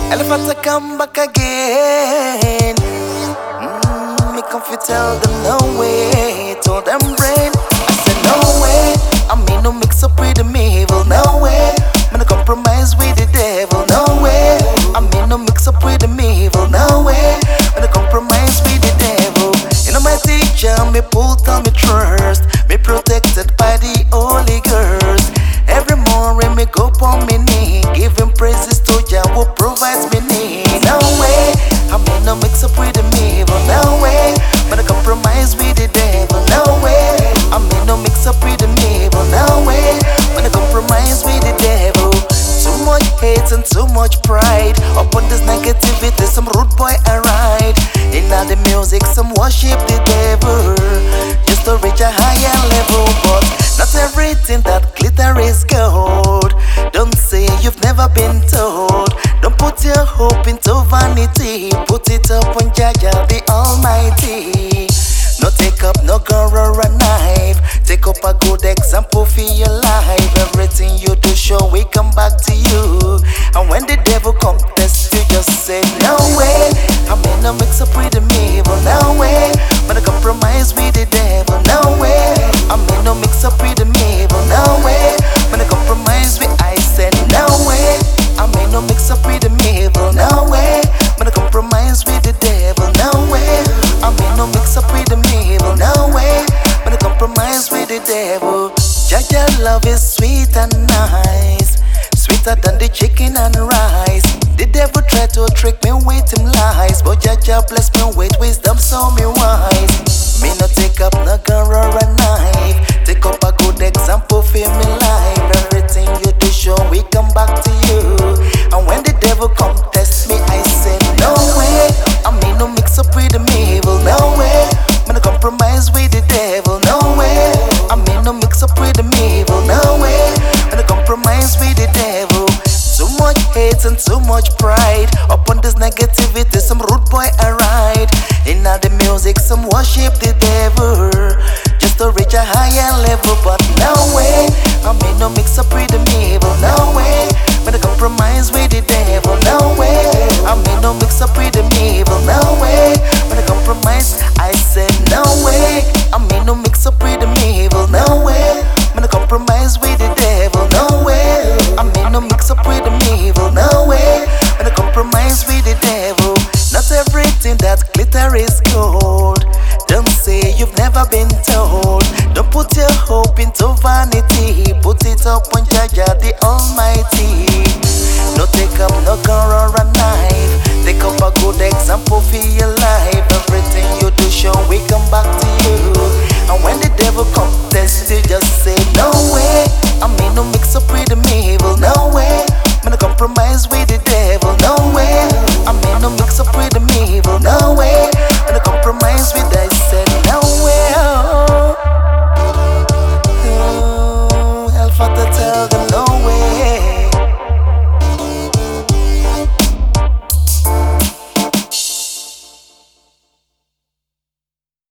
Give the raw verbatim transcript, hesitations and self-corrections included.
Elephant I come back again. Mm, me come fi tell them no way. Told them brain. I said no way. I mean no mix up with the evil. No way. Me no compromise with the devil. No way. I mean no mix up with the evil. No way. Me no compromise with the devil. You know my teacher, me put on me trust. Me protected by the Holy Ghost. Every morning me go on me knee, giving praises to Jah who provides me need. No way, I mean no mix up with the evil. No way, but I compromise with the devil. No way, I mean no mix up with the evil. No way, but I compromise with the devil. Too much hate and too much pride. Upon this negativity, some rude boy I ride. In all the music, some worship the devil, just to reach a higher level. But not everything that glitter is gold. Don't say you've never been told. Don't put your hope into vanity. Put it up on Jah Jah the Almighty. No take up no gun or a knife. Take up a good example for your life. Everything you do show we come back to you. And when the devil come test you, just say no way. I mean no mix up with the evil. No way, but I compromise with the devil. No way, I mean no mix up with the evil. No way, but I compromise with I said no way. I mean no mix up with the evil. No way, but I compromise with the devil. No way, I mean no mix up with the evil. No way, but I compromise with the devil. Jah Jah love is sweet and nice, sweeter than the chicken and rice. The devil tried to trick me with him lies, but Jah Jah bless me with wisdom, so me wise. Me no take up no gun or a knife. Take up a good example for me life. Everything you do show we come back to you. And when the devil come test me, I say no way. I mean no mix up with the evil. No way, me no compromise with the devil. No way, I mean no mix up with the evil. No way, me no compromise with the devil. Too much hate and too much pride. Upon this negativity, some rude boy I ride. In all the music, some worship the devil, just to reach a higher level. But no way, I mean no mix up with the evil. No way, but I compromise with the devil. No way, I mean no mix up with the evil. No way, but I compromise. I said no way, I mean no mix up with the evil. No way, but I compromise with the devil. No way, I mean no mix up with the evil. No way, but I compromise with the devil. Not everything that glitter is gold. Don't say you've never been told. Don't put your hope into vanity. Put it up on Jah Jah the Almighty. No take up no gun or a knife. Take up a good example for your life. Everything you do show we